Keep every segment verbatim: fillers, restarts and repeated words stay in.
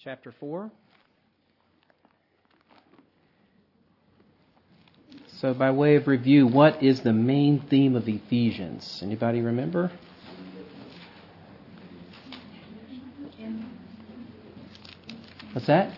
chapter four. So by way of review, what is the main theme of Ephesians? Anybody remember? What's that?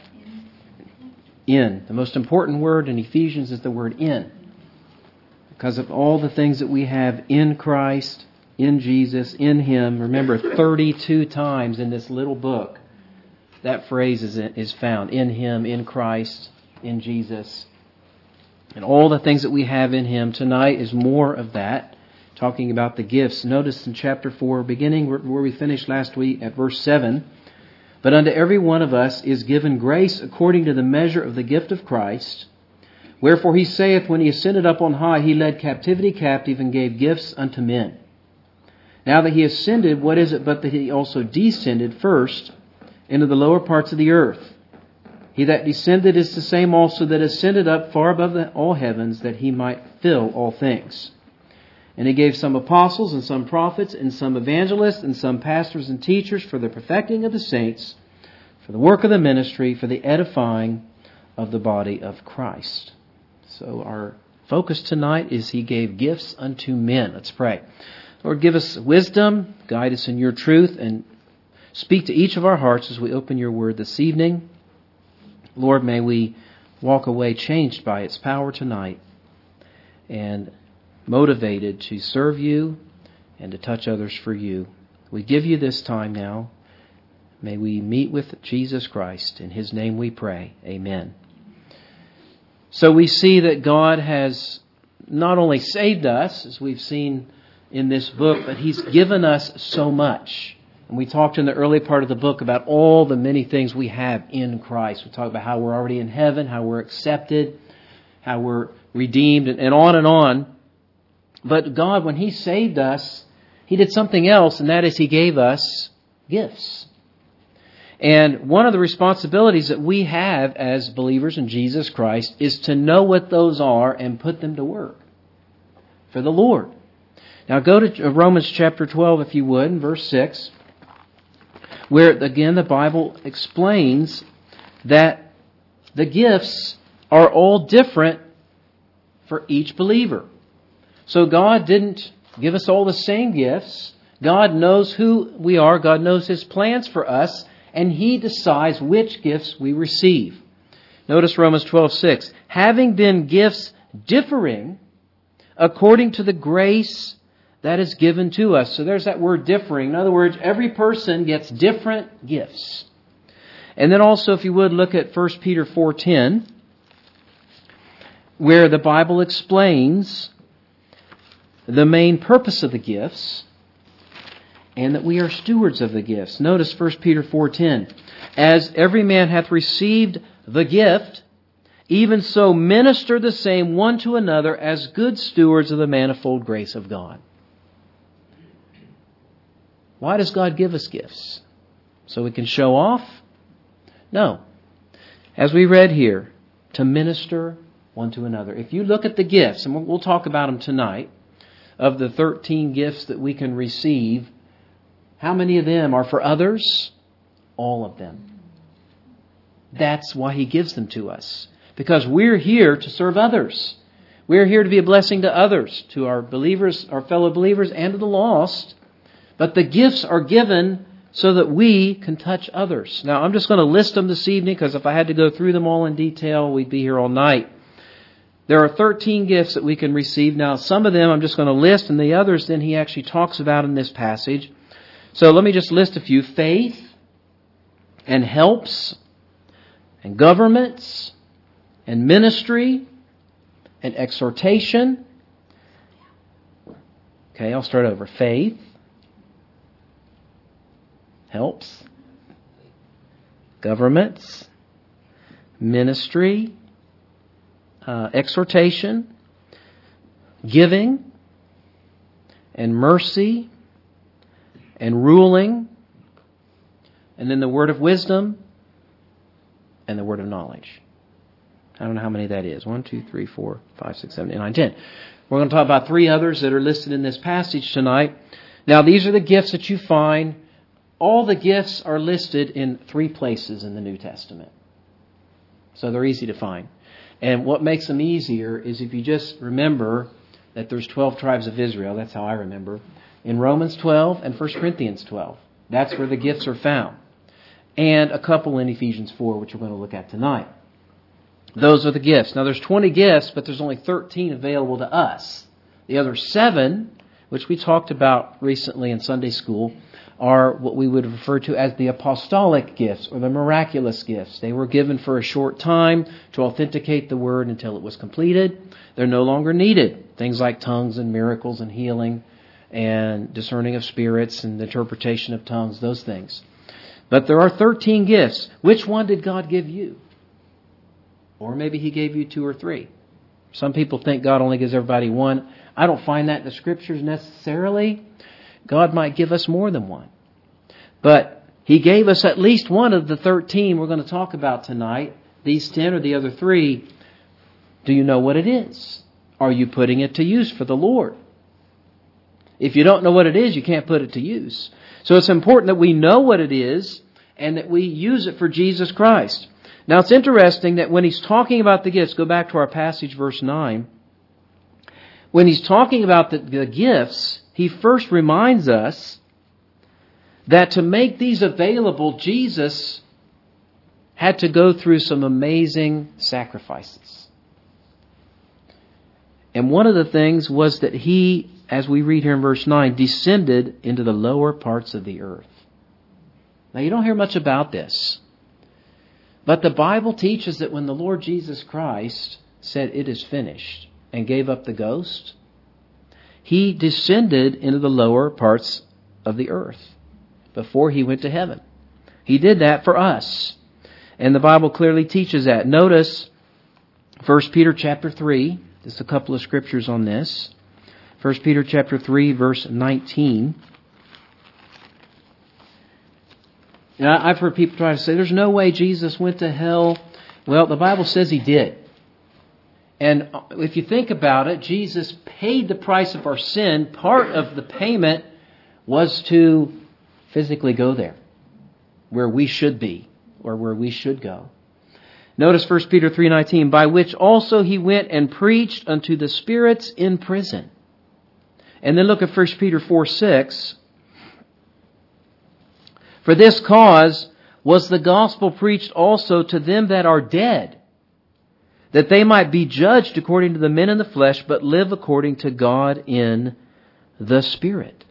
In. The most important word in Ephesians is the word in. Because of all the things that we have in Christ, in Jesus, in Him. Remember, thirty-two times in this little book, that phrase is, is found. In Him, in Christ, in Jesus. And all the things that we have in Him. Tonight is more of that. Talking about the gifts. Notice in chapter four, beginning where we finished last week at verse seven. But unto every one of us is given grace according to the measure of the gift of Christ. Wherefore He saith, when He ascended up on high, He led captivity captive and gave gifts unto men. Now that He ascended, what is it but that He also descended first into the lower parts of the earth? He that descended is the same also that ascended up far above the, all heavens, that He might fill all things. And He gave some apostles, and some prophets, and some evangelists, and some pastors and teachers for the perfecting of the saints, for the work of the ministry, for the edifying of the body of Christ. So our focus tonight is He gave gifts unto men. Let's pray. Lord, give us wisdom, guide us in Your truth, and speak to each of our hearts as we open Your word this evening. Lord, may we walk away changed by its power tonight and motivated to serve You and to touch others for You. We give You this time now. May we meet with Jesus Christ. In His name we pray. Amen. So we see that God has not only saved us, as we've seen in this book, but He's given us so much. And we talked in the early part of the book about all the many things we have in Christ. We talked about how we're already in heaven, how we're accepted, how we're redeemed, and on and on. But God, when He saved us, He did something else, and that is He gave us gifts. And one of the responsibilities that we have as believers in Jesus Christ is to know what those are and put them to work for the Lord. Now go to Romans chapter twelve, if you would, in verse six, where again the Bible explains that the gifts are all different for each believer. So God didn't give us all the same gifts. God knows who we are. God knows His plans for us. And He decides which gifts we receive. Notice Romans twelve six. Having then gifts differing according to the grace that is given to us. So there's that word differing. In other words, every person gets different gifts. And then also, if you would, look at First Peter four ten, where the Bible explains the main purpose of the gifts, and that we are stewards of the gifts. Notice First Peter four ten. As every man hath received the gift, even so minister the same one to another as good stewards of the manifold grace of God. Why does God give us gifts? So we can show off? No. As we read here, to minister one to another. If you look at the gifts, and we'll talk about them tonight, of the thirteen gifts that we can receive, how many of them are for others? All of them. That's why He gives them to us. Because we're here to serve others. We're here to be a blessing to others, to our believers, our fellow believers, and to the lost. But the gifts are given so that we can touch others. Now, I'm just going to list them this evening, because if I had to go through them all in detail, we'd be here all night. There are thirteen gifts that we can receive. Now, some of them I'm just going to list, and the others then he actually talks about in this passage. So let me just list a few. Faith, and helps, and governments, and ministry, and exhortation. Okay, I'll start over. Faith, helps, governments, ministry, uh, exhortation, giving, and mercy, and ruling, and then the word of wisdom, and the word of knowledge. I don't know how many that is. One, two, three, four, five, six, seven, eight, nine, ten. We're going to talk about three others that are listed in this passage tonight. Now, these are the gifts that you find all the gifts are listed in three places in the New Testament. So they're easy to find. And what makes them easier is if you just remember that there's twelve tribes of Israel. That's how I remember. In Romans twelve and First Corinthians twelve. That's where the gifts are found. And a couple in Ephesians four, which we're going to look at tonight. Those are the gifts. Now there's twenty gifts, but there's only thirteen available to us. The other seven, which we talked about recently in Sunday school, are what we would refer to as the apostolic gifts or the miraculous gifts. They were given for a short time to authenticate the word until it was completed. They're no longer needed. Things like tongues and miracles and healing and discerning of spirits and the interpretation of tongues, those things. But there are thirteen gifts. Which one did God give you? Or maybe He gave you two or three. Some people think God only gives everybody one. I don't find that in the Scriptures necessarily. God might give us more than one. But He gave us at least one of the thirteen we're going to talk about tonight. These ten or the other three. Do you know what it is? Are you putting it to use for the Lord? If you don't know what it is, you can't put it to use. So it's important that we know what it is and that we use it for Jesus Christ. Now it's interesting that when He's talking about the gifts, go back to our passage, verse nine. When He's talking about the, the gifts, He first reminds us that to make these available, Jesus had to go through some amazing sacrifices. And one of the things was that He, as we read here in verse nine, descended into the lower parts of the earth. Now you don't hear much about this. But the Bible teaches that when the Lord Jesus Christ said, "It is finished," and gave up the ghost, He descended into the lower parts of the earth before He went to heaven. He did that for us. And the Bible clearly teaches that. Notice First Peter chapter three. Just a couple of scriptures on this. First Peter chapter three, verse nineteen. Now, I've heard people try to say, there's no way Jesus went to hell. Well, the Bible says He did. And if you think about it, Jesus paid the price of our sin. Part of the payment was to physically go there, where we should be, or where we should go. Notice First Peter three nineteen, by which also He went and preached unto the spirits in prison. And then look at First Peter four six. For this cause was the gospel preached also to them that are dead, that they might be judged according to the men in the flesh, but live according to God in the Spirit.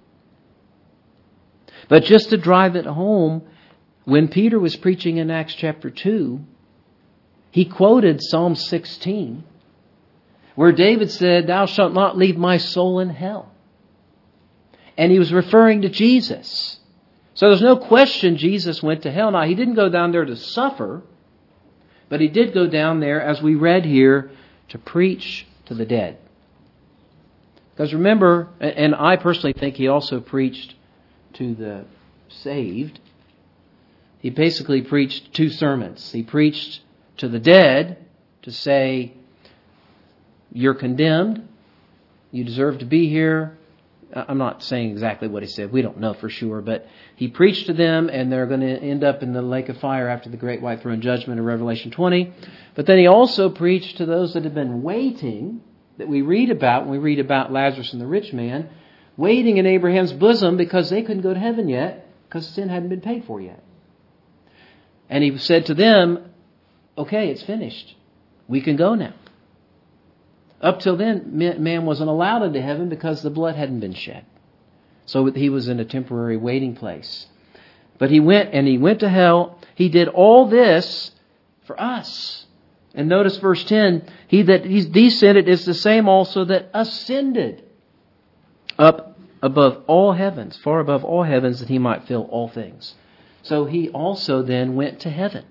But just to drive it home, when Peter was preaching in Acts chapter two, he quoted Psalm sixteen, where David said, "Thou shalt not leave my soul in hell." And he was referring to Jesus. So there's no question Jesus went to hell. Now, He didn't go down there to suffer, but He did go down there, as we read here, to preach to the dead. Because remember, and I personally think He also preached to the saved. He basically preached two sermons. He preached to the dead to say, you're condemned, you deserve to be here. I'm not saying exactly what He said. We don't know for sure. But He preached to them, and they're going to end up in the lake of fire after the great white throne judgment in Revelation twenty. But then He also preached to those that had been waiting, that we read about when we read about Lazarus and the rich man, waiting in Abraham's bosom because they couldn't go to heaven yet because sin hadn't been paid for yet. And He said to them, okay, it's finished. We can go now. Up till then, man wasn't allowed into heaven because the blood hadn't been shed. So He was in a temporary waiting place. But He went and He went to hell. He did all this for us. And notice verse ten, He that He's descended is the same also that ascended up above all heavens, far above all heavens, that He might fill all things. So He also then went to heaven.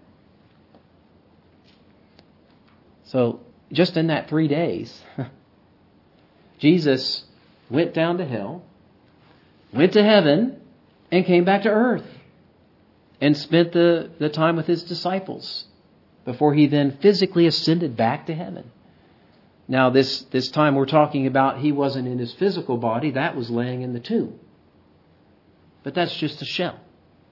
So just in that three days, Jesus went down to hell, went to heaven, and came back to earth and spent the, the time with His disciples before He then physically ascended back to heaven. Now, this, this time we're talking about, He wasn't in His physical body. That was laying in the tomb. But that's just a shell.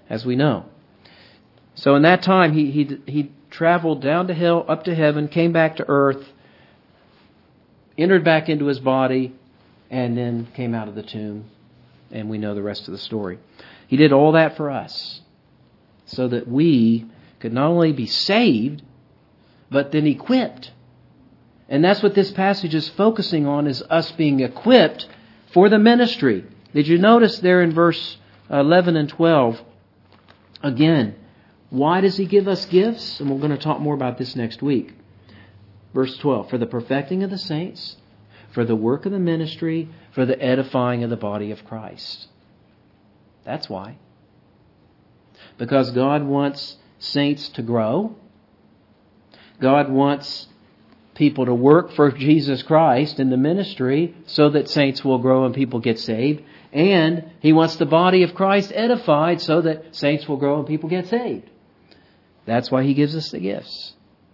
as we know. So in that time, he he he traveled down to hell, up to heaven, came back to earth, entered back into his body, and then came out of the tomb. And we know the rest of the story. He did all that for us so that we could not only be saved, but then equipped. And that's what this passage is focusing on, is us being equipped for the ministry. Did you notice there in verse eleven and twelve, again, why does He give us gifts? And we're going to talk more about this next week. Verse twelve, for the perfecting of the saints, for the work of the ministry, for the edifying of the body of Christ. That's why. Because God wants saints to grow. God wants people to work for Jesus Christ in the ministry so that saints will grow and people get saved. And He wants the body of Christ edified so that saints will grow and people get saved. That's why He gives us the gifts.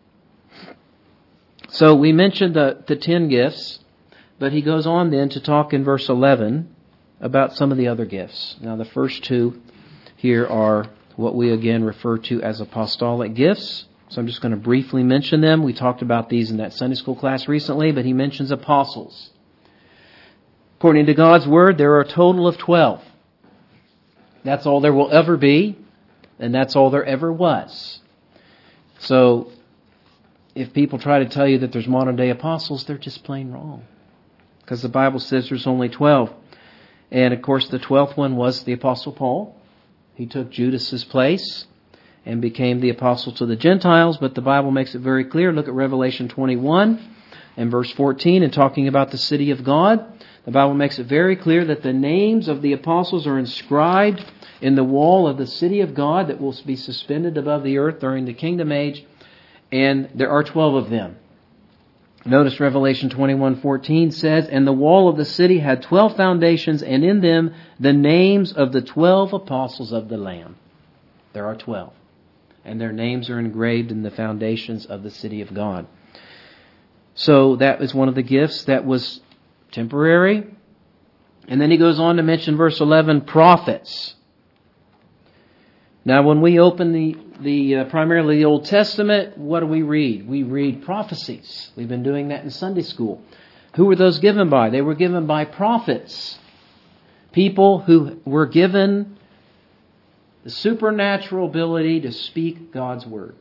So we mentioned the, the ten gifts, but He goes on then to talk in verse eleven about some of the other gifts. Now the first two here are what we again refer to as apostolic gifts. So I'm just going to briefly mention them. We talked about these in that Sunday school class recently, but He mentions apostles. According to God's Word, there are a total of twelve. That's all there will ever be, and that's all there ever was. So if people try to tell you that there's modern day apostles, they're just plain wrong. Because the Bible says there's only twelve. And of course the twelfth one was the Apostle Paul. He took Judas's place and became the apostle to the Gentiles. But the Bible makes it very clear. Look at Revelation twenty-one and verse fourteen, and talking about the city of God. The Bible makes it very clear that the names of the apostles are inscribed in the wall of the city of God that will be suspended above the earth during the kingdom age. And there are twelve of them. Notice Revelation twenty-one fourteen says, and the wall of the city had twelve foundations, and in them the names of the twelve apostles of the Lamb. There are twelve. And their names are engraved in the foundations of the city of God. So that is one of the gifts that was temporary. And then he goes on to mention verse eleven, prophets. Now when we open the, the uh, primarily the Old Testament, what do we read? We read prophecies. We've been doing that in Sunday school. Who were those given by? They were given by prophets. People who were given the supernatural ability to speak God's Word.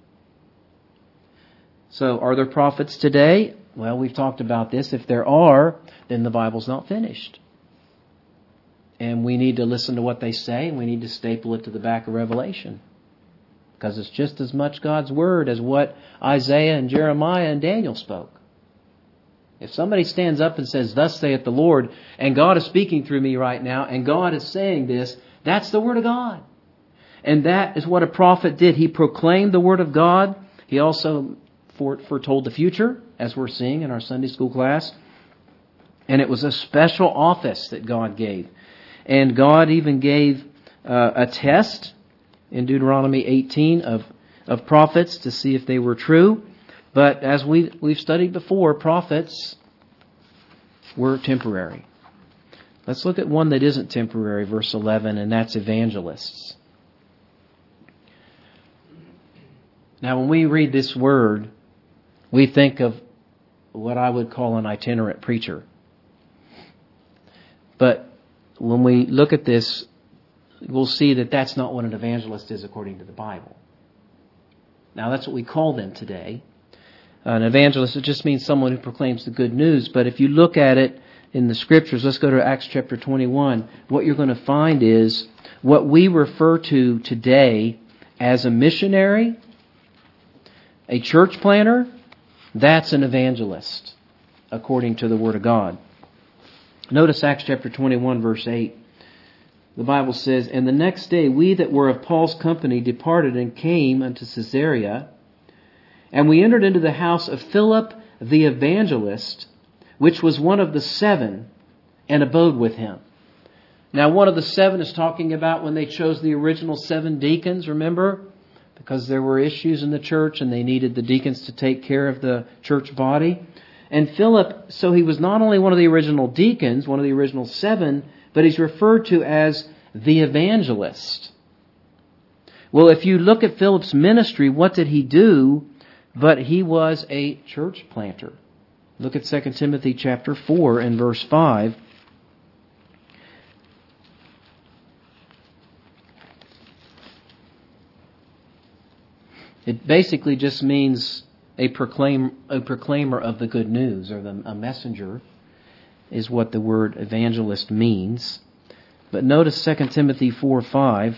So are there prophets today? Well, we've talked about this. If there are, then the Bible's not finished. And we need to listen to what they say, and we need to staple it to the back of Revelation. Because it's just as much God's Word as what Isaiah and Jeremiah and Daniel spoke. If somebody stands up and says, thus saith the Lord, and God is speaking through me right now, and God is saying this, that's the Word of God. And that is what a prophet did. He proclaimed the Word of God. He also foretold the future, as we're seeing in our Sunday school class. And it was a special office that God gave. And God even gave uh, a test in Deuteronomy eighteen of, of prophets to see if they were true. But as we, we've studied before, prophets were temporary. Let's look at one that isn't temporary, verse eleven, and that's evangelists. Now when we read this word, we think of what I would call an itinerant preacher. But when we look at this, we'll see that that's not what an evangelist is according to the Bible. Now that's what we call them today. An evangelist, it just means someone who proclaims the good news. But if you look at it in the Scriptures, let's go to Acts chapter twenty-one. What you're going to find is what we refer to today as a missionary, a church planter, that's an evangelist according to the Word of God. Notice Acts chapter twenty-one, verse eight. The Bible says, and the next day we that were of Paul's company departed and came unto Caesarea, and we entered into the house of Philip the evangelist, which was one of the seven, and abode with him. Now one of the seven is talking about when they chose the original seven deacons, remember? Because there were issues in the church and they needed the deacons to take care of the church body. And Philip, so he was not only one of the original deacons, one of the original seven, but he's referred to as the evangelist. Well, if you look at Philip's ministry, what did he do? But he was a church planter. Look at Second Timothy chapter four and verse five. It basically just means a proclaim a proclaimer of the good news, or the, a messenger is what the word evangelist means. But notice Second Timothy four five.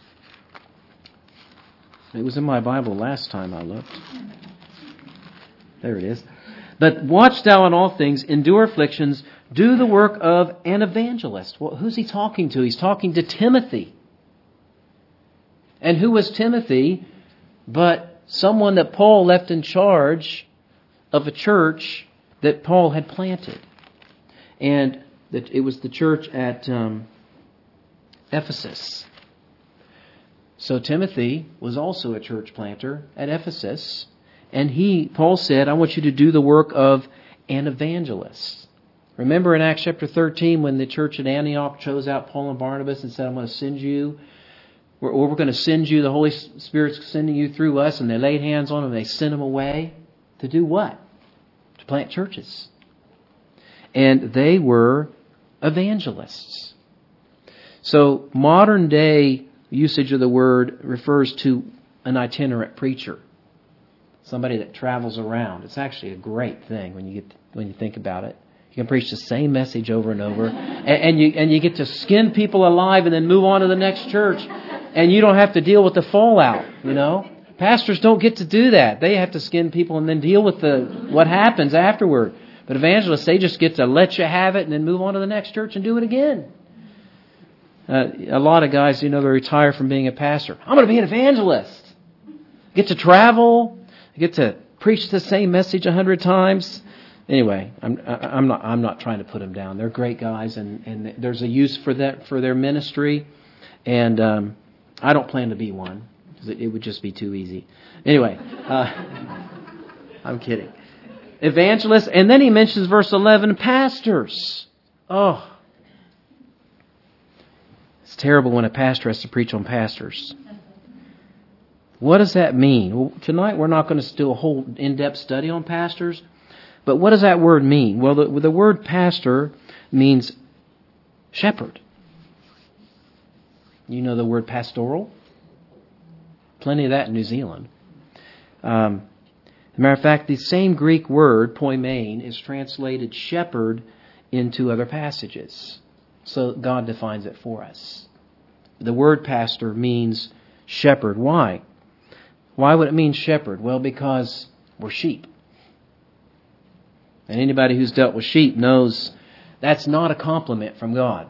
It was in my Bible last time I looked. There it is. But watch thou in all things, endure afflictions, do the work of an evangelist. Well, who's he talking to? He's talking to Timothy. And who was Timothy but someone that Paul left in charge of a church that Paul had planted? And that it was the church at um, Ephesus. So Timothy was also a church planter at Ephesus. And he, Paul said, I want you to do the work of an evangelist. Remember in Acts chapter thirteen when the church at Antioch chose out Paul and Barnabas and said, I'm going to send you, or we're going to send you, the Holy Spirit's sending you through us. And they laid hands on them and they sent them away. To do what? To plant churches. And they were evangelists. So modern day usage of the word refers to an itinerant preacher. Somebody that travels around. It's actually a great thing when you get when you think about it. You can preach the same message over and over, and, and you and you get to skin people alive, and then move on to the next church, and you don't have to deal with the fallout. You know, pastors don't get to do that. They have to skin people and then deal with the what happens afterward. But evangelists, they just get to let you have it and then move on to the next church and do it again. Uh, a lot of guys, you know, they retire from being a pastor. I'm going to be an evangelist. Get to travel. I get to preach the same message a hundred times. Anyway, I'm I'm not I'm not trying to put them down. They're great guys, and, and there's a use for that for their ministry. And um, I don't plan to be one because it, it would just be too easy. Anyway, uh, I'm kidding. Evangelists, and then he mentions verse eleven, pastors. Oh, it's terrible when a pastor has to preach on pastors. What does that mean? Well, tonight we're not going to do a whole in-depth study on pastors, but what does that word mean? Well, the, the word pastor means shepherd. You know the word pastoral? Plenty of that in New Zealand. Um, as a matter of fact, the same Greek word, poimen, is translated shepherd into other passages. So God defines it for us. The word pastor means shepherd. Why? Why would it mean shepherd? Well, because we're sheep. And anybody who's dealt with sheep knows that's not a compliment from God.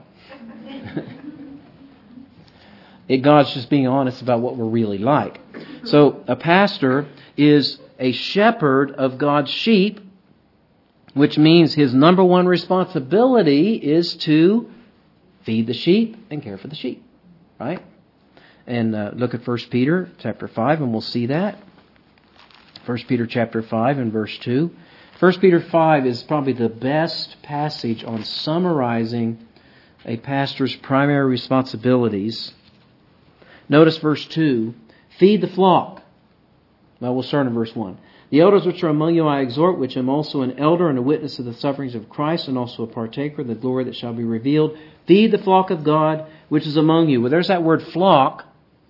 it, God's just being honest about what we're really like. So a pastor is a shepherd of God's sheep, which means his number one responsibility is to feed the sheep and care for the sheep. Right? And uh, look at First Peter chapter five, and we'll see that. First Peter chapter five and verse two. First Peter five is probably the best passage on summarizing a pastor's primary responsibilities. Notice verse two. Feed the flock. Well, we'll start in verse one. The elders which are among you I exhort, which am also an elder and a witness of the sufferings of Christ, and also a partaker of the glory that shall be revealed. Feed the flock of God which is among you. Well, there's that word flock.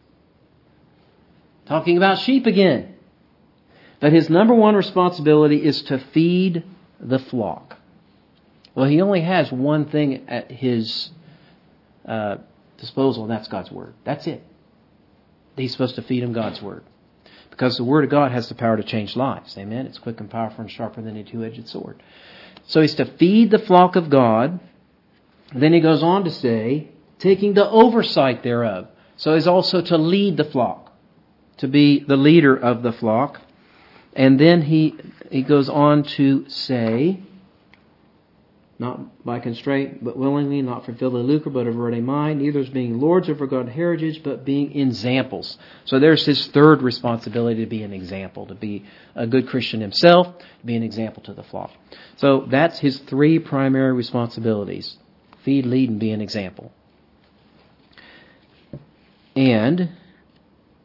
Talking about sheep again. But his number one responsibility is to feed the flock. Well, he only has one thing at his uh, disposal, and that's God's Word. That's it. He's supposed to feed them God's Word. Because the Word of God has the power to change lives. Amen? It's quick and powerful and sharper than a two-edged sword. So he's to feed the flock of God. Then he goes on to say, taking the oversight thereof. So he's also to lead the flock. To be the leader of the flock. And then he he goes on to say, not by constraint, but willingly, not for filthy lucre, but of ready mind, neither as being lords over God's heritage, but being examples. So there's his third responsibility, to be an example, to be a good Christian himself, to be an example to the flock. So that's his three primary responsibilities. Feed, lead, and be an example. And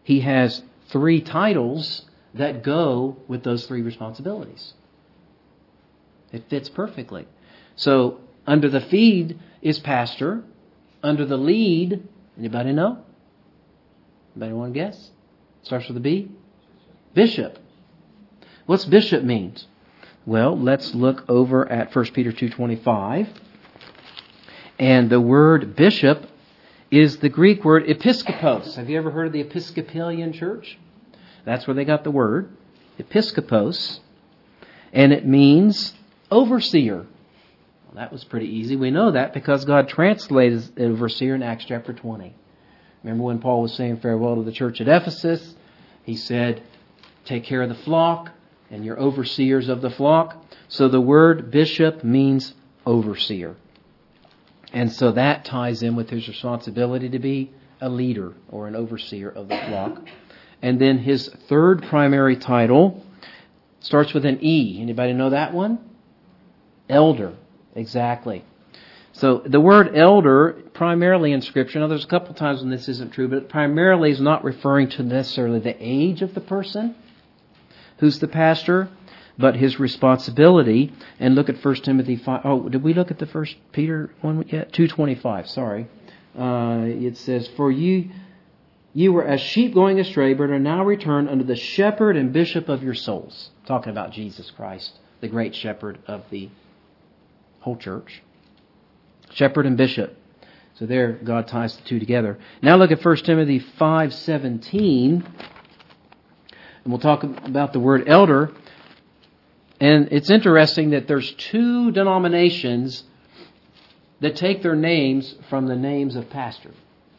he has three titles that go with those three responsibilities. It fits perfectly. So, under the feed is pastor. Under the lead, anybody know? Anybody want to guess? Starts with a B? Bishop. What's bishop means? Well, let's look over at First Peter two twenty-five. And the word bishop is the Greek word episkopos. Have you ever heard of the Episcopalian Church? That's where they got the word, episkopos. And it means overseer. Well, that was pretty easy. We know that because God translated overseer in Acts chapter twenty. Remember when Paul was saying farewell to the church at Ephesus? He said, take care of the flock, and you're overseers of the flock. So the word bishop means overseer. And so that ties in with his responsibility to be a leader or an overseer of the flock. And then his third primary title starts with an E. Anybody know that one? Elder. Exactly. So the word elder, primarily in Scripture, now there's a couple times when this isn't true, but primarily is not referring to necessarily the age of the person who's the pastor, but his responsibility. And look at First Timothy five. Oh, did we look at the First Peter one yet? two twenty-five, sorry. Uh, it says, For you you were as sheep going astray, but are now returned unto the shepherd and bishop of your souls. Talking about Jesus Christ, the great shepherd of the whole church. Shepherd and bishop. So there, God ties the two together. Now look at First Timothy five seventeen. And we'll talk about the word elder. And it's interesting that there's two denominations that take their names from the names of pastor.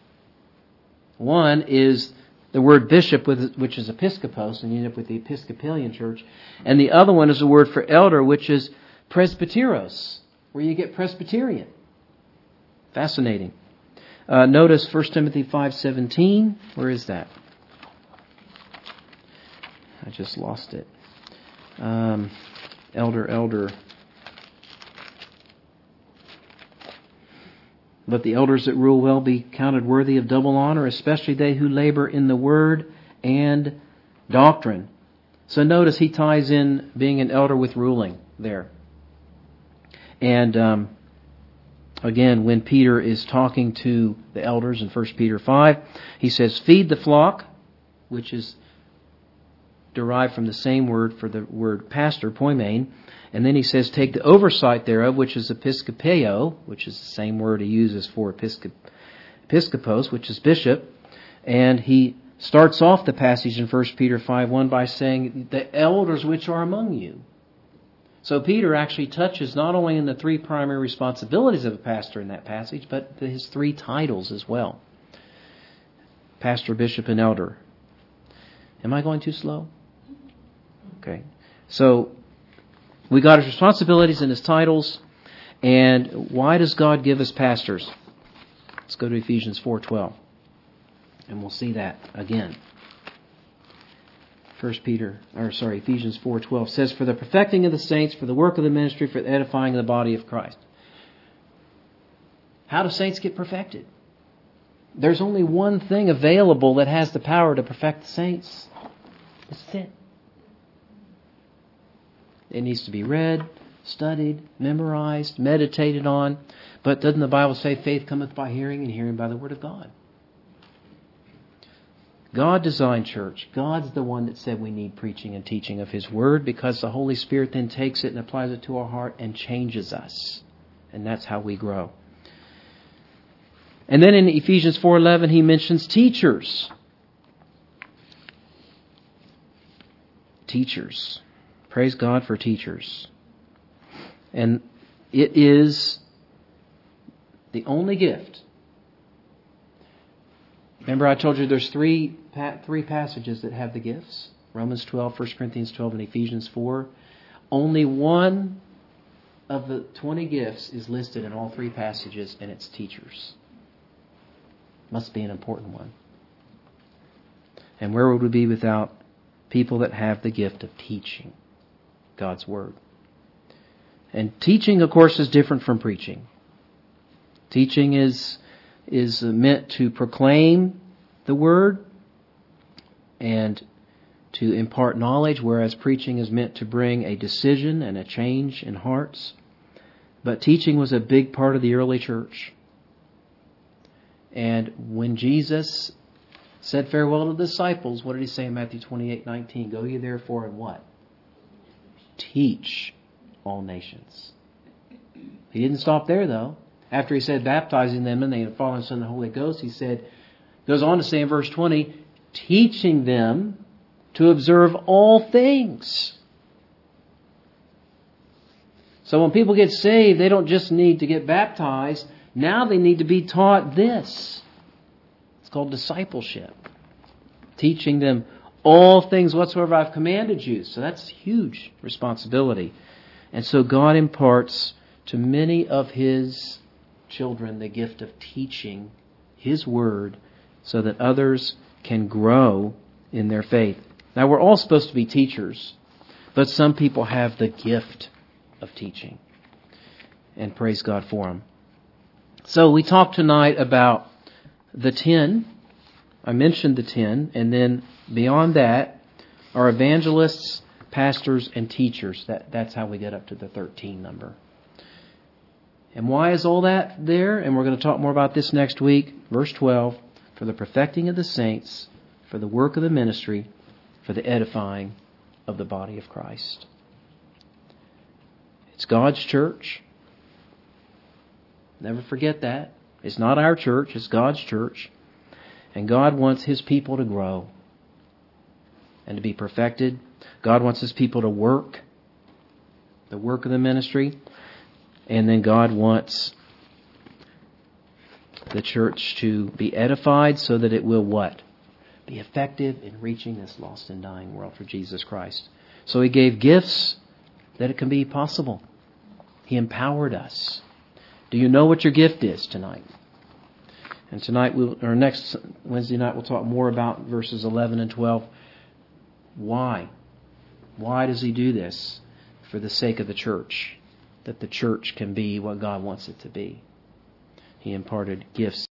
One is the word bishop, which is episkopos, and you end up with the Episcopalian Church. And the other one is the word for elder, which is presbyteros, where you get Presbyterian. Fascinating. Uh, notice First Timothy five seventeen. Where is that? I just lost it. Um, elder, elder. Let the elders that rule well be counted worthy of double honor, especially they who labor in the word and doctrine. So notice he ties in being an elder with ruling there. And um, again, when Peter is talking to the elders in First Peter five, he says, feed the flock, which is derived from the same word for the word pastor, poimen. And then he says, take the oversight thereof, which is episkopeo, which is the same word he uses for episcop- episkopos, which is bishop. And he starts off the passage in First Peter five one by saying, the elders which are among you. So Peter actually touches not only in the three primary responsibilities of a pastor in that passage, but his three titles as well. Pastor, bishop, and elder. Am I going too slow? Okay. So we got his responsibilities and his titles. And why does God give us pastors? Let's go to Ephesians four twelve. And we'll see that again. First Peter, or sorry, Ephesians four twelve says, for the perfecting of the saints, for the work of the ministry, for the edifying of the body of Christ. How do saints get perfected? There's only one thing available that has the power to perfect the saints. It's sin. It needs to be read, studied, memorized, meditated on. But doesn't the Bible say faith cometh by hearing and hearing by the Word of God? God designed church. God's the one that said we need preaching and teaching of His Word, because the Holy Spirit then takes it and applies it to our heart and changes us. And that's how we grow. And then in Ephesians four eleven, he mentions teachers. Teachers. Praise God for teachers. And it is the only gift. Remember I told you there's three three passages that have the gifts. Romans twelve, First Corinthians twelve, and Ephesians four. Only one of the twenty gifts is listed in all three passages, and it's teachers. Must be an important one. And where would we be without people that have the gift of teaching God's Word? And teaching, of course, is different from preaching. Teaching is is meant to proclaim the Word, and to impart knowledge, whereas preaching is meant to bring a decision and a change in hearts. But teaching was a big part of the early church. And when Jesus said farewell to the disciples, what did he say in Matthew twenty-eight nineteen? Go ye therefore and what? Teach all nations. He didn't stop there though. After he said baptizing them and they had fallen in the Holy Ghost, he said, goes on to say in verse twenty, teaching them to observe all things. So when people get saved, they don't just need to get baptized. Now they need to be taught this. It's called discipleship. Teaching them all things whatsoever I've commanded you. So that's huge responsibility. And so God imparts to many of His children the gift of teaching His Word so that others can grow in their faith. Now we're all supposed to be teachers, but some people have the gift of teaching. And praise God for them. So we talked tonight about the ten. I mentioned the ten. And then beyond that are evangelists, pastors, and teachers. That, that's how we get up to the thirteen number. And why is all that there? And we're going to talk more about this next week. Verse twelve. For the perfecting of the saints, for the work of the ministry, for the edifying of the body of Christ. It's God's church. Never forget that. It's not our church, it's God's church. And God wants His people to grow and to be perfected. God wants His people to work, the work of the ministry. And then God wants the church to be edified so that it will what? Be effective in reaching this lost and dying world for Jesus Christ. So He gave gifts that it can be possible. He empowered us. Do you know what your gift is tonight? And tonight, we'll, or next Wednesday night, we'll talk more about verses eleven and twelve. Why? Why does He do this? For the sake of the church. That the church can be what God wants it to be. He imparted gifts.